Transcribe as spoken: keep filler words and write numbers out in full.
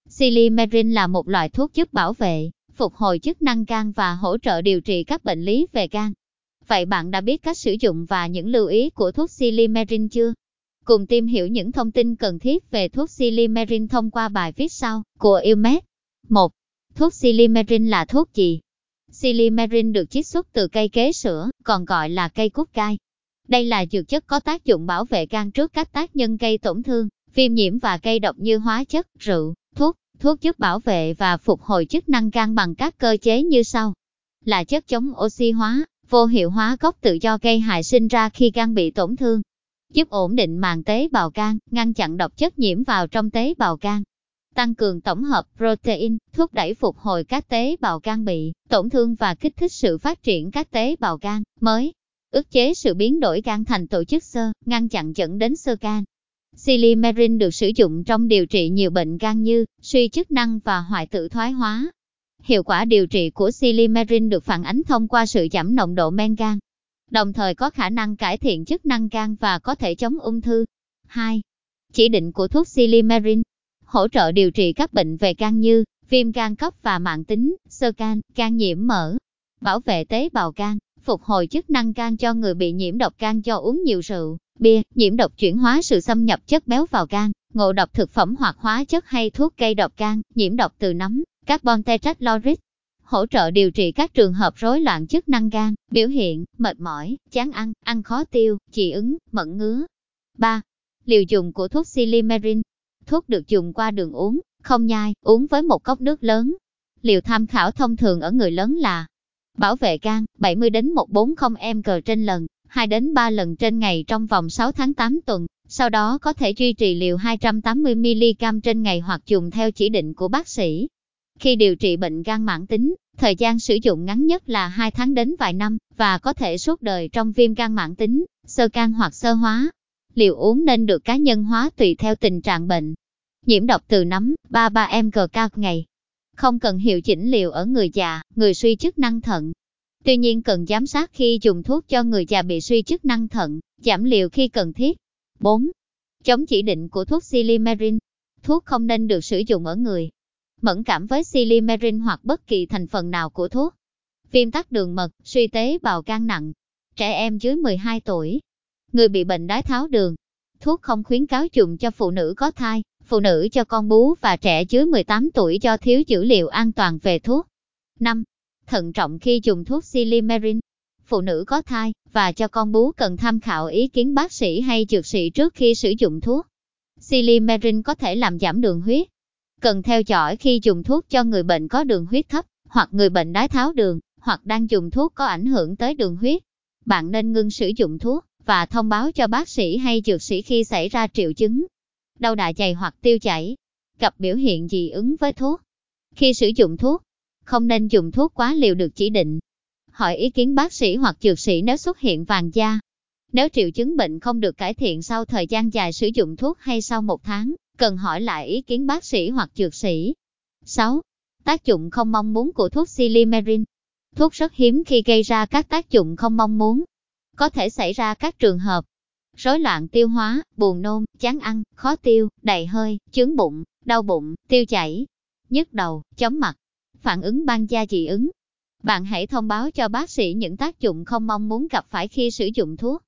Silymarin là một loại thuốc giúp bảo vệ, phục hồi chức năng gan và hỗ trợ điều trị các bệnh lý về gan. Vậy bạn đã biết cách sử dụng và những lưu ý của thuốc Silymarin chưa? Cùng tìm hiểu những thông tin cần thiết về thuốc Silymarin thông qua bài viết sau của Illmed. một. Thuốc Silymarin là thuốc gì? Silymarin được chiết xuất từ cây kế sữa, còn gọi là cây cúc cai. Đây là dược chất có tác dụng bảo vệ gan trước các tác nhân gây tổn thương, viêm nhiễm và gây độc như hóa chất, rượu, thuốc. Thuốc giúp bảo vệ và phục hồi chức năng gan bằng các cơ chế như sau. Là chất chống oxy hóa, vô hiệu hóa gốc tự do gây hại sinh ra khi gan bị tổn thương. Giúp ổn định màng tế bào gan, ngăn chặn độc chất nhiễm vào trong tế bào gan. Tăng cường tổng hợp protein, thúc đẩy phục hồi các tế bào gan bị tổn thương và kích thích sự phát triển các tế bào gan mới. Ức chế sự biến đổi gan thành tổ chức xơ, ngăn chặn dẫn đến xơ gan. Silymarin được sử dụng trong điều trị nhiều bệnh gan như suy chức năng và hoại tử thoái hóa. Hiệu quả điều trị của Silymarin được phản ánh thông qua sự giảm nồng độ men gan, đồng thời có khả năng cải thiện chức năng gan và có thể chống ung thư. hai. Chỉ định của thuốc Silymarin hỗ trợ điều trị các bệnh về gan như viêm gan cấp và mãn tính, xơ gan, gan nhiễm mỡ, bảo vệ tế bào gan, phục hồi chức năng gan cho người bị nhiễm độc gan do uống nhiều rượu, bia, nhiễm độc chuyển hóa sự xâm nhập chất béo vào gan, ngộ độc thực phẩm hoặc hóa chất hay thuốc gây độc gan, nhiễm độc từ nấm, carbon tetrachloride. Hỗ trợ điều trị các trường hợp rối loạn chức năng gan, biểu hiện, mệt mỏi, chán ăn, ăn khó tiêu, dị ứng, mẩn ngứa. ba. Liều dùng của thuốc Silymarin. Thuốc được dùng qua đường uống, không nhai, uống với một cốc nước lớn. Liều tham khảo thông thường ở người lớn là bảo vệ gan bảy mươi đến một trăm bốn mươi mi li gam trên lần, hai đến ba lần trên ngày trong vòng sáu tháng tám tuần, sau đó có thể duy trì liều hai trăm tám mươi mi li gam trên ngày hoặc dùng theo chỉ định của bác sĩ. Khi điều trị bệnh gan mãn tính, thời gian sử dụng ngắn nhất là hai tháng đến vài năm, và có thể suốt đời trong viêm gan mãn tính, xơ gan hoặc xơ hóa. Liều uống nên được cá nhân hóa tùy theo tình trạng bệnh. Nhiễm độc từ nấm, ba mươi ba mi li gam ngày. Không cần hiệu chỉnh liều ở người già, người suy chức năng thận. Tuy nhiên cần giám sát khi dùng thuốc cho người già bị suy chức năng thận, giảm liều khi cần thiết. bốn. Chống chỉ định của thuốc Silymarin. Thuốc không nên được sử dụng ở người mẫn cảm với Silymarin hoặc bất kỳ thành phần nào của thuốc. Viêm tắc đường mật, suy tế bào gan nặng, trẻ em dưới mười hai tuổi, người bị bệnh đái tháo đường. Thuốc không khuyến cáo dùng cho phụ nữ có thai, phụ nữ cho con bú và trẻ dưới mười tám tuổi do thiếu dữ liệu an toàn về thuốc. năm. Thận trọng khi dùng thuốc Silymarin. Phụ nữ có thai và cho con bú cần tham khảo ý kiến bác sĩ hay dược sĩ trước khi sử dụng thuốc. Silymarin có thể làm giảm đường huyết. Cần theo dõi khi dùng thuốc cho người bệnh có đường huyết thấp, hoặc người bệnh đái tháo đường, hoặc đang dùng thuốc có ảnh hưởng tới đường huyết. Bạn nên ngưng sử dụng thuốc và thông báo cho bác sĩ hay dược sĩ khi xảy ra triệu chứng đau dạ dày hoặc tiêu chảy, gặp biểu hiện dị ứng với thuốc. Khi sử dụng thuốc, không nên dùng thuốc quá liều được chỉ định. Hỏi ý kiến bác sĩ hoặc dược sĩ nếu xuất hiện vàng da. Nếu triệu chứng bệnh không được cải thiện sau thời gian dài sử dụng thuốc hay sau một tháng, cần hỏi lại ý kiến bác sĩ hoặc dược sĩ. sáu. Tác dụng không mong muốn của thuốc Silymarin. Thuốc rất hiếm khi gây ra các tác dụng không mong muốn. Có thể xảy ra các trường hợp rối loạn tiêu hóa, buồn nôn, chán ăn, khó tiêu, đầy hơi, chướng bụng, đau bụng, tiêu chảy, nhức đầu, chóng mặt, phản ứng ban da dị ứng. Bạn hãy thông báo cho bác sĩ những tác dụng không mong muốn gặp phải khi sử dụng thuốc.